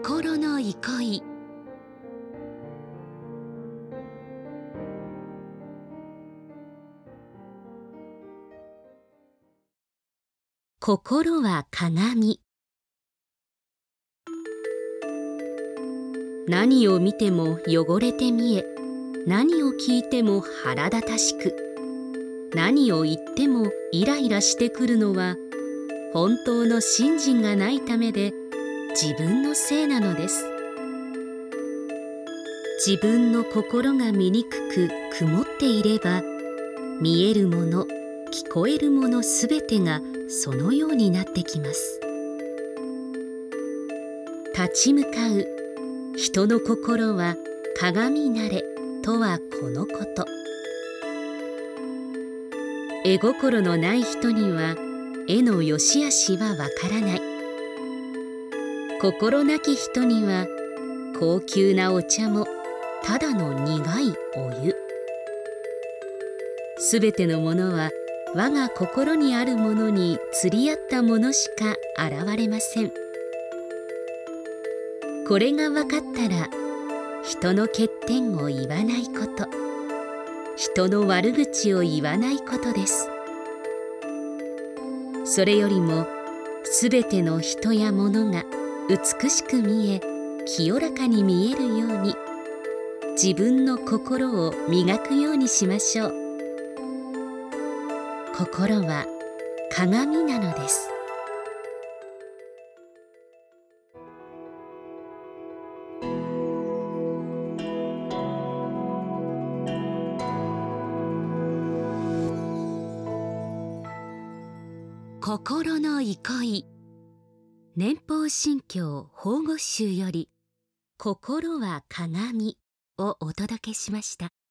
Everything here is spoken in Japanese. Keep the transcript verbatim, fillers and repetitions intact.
心の憩い。心は鏡。何を見ても汚れて見え、何を聞いても腹立たしく、何を言ってもイライラしてくるのは、本当の信心がないためで、自分のせいなのです。自分の心が醜く曇っていれば、見えるもの、聞こえるものすべてがそのようになってきます。立ち向かう人の心は鏡なれとはこのこと。絵心のない人には絵の良し悪しはわからない。心なき人には高級なお茶もただの苦いお湯。すべてのものは我が心にあるものに釣り合ったものしか現れません。これが分かったら、人の欠点を言わないこと、人の悪口を言わないことです。それよりも、すべての人や物が美しく見え、清らかに見えるように、自分の心を磨くようにしましょう。心は鏡なのです。心の憩い。年俸神教法語集より、心は鏡をお届けしました。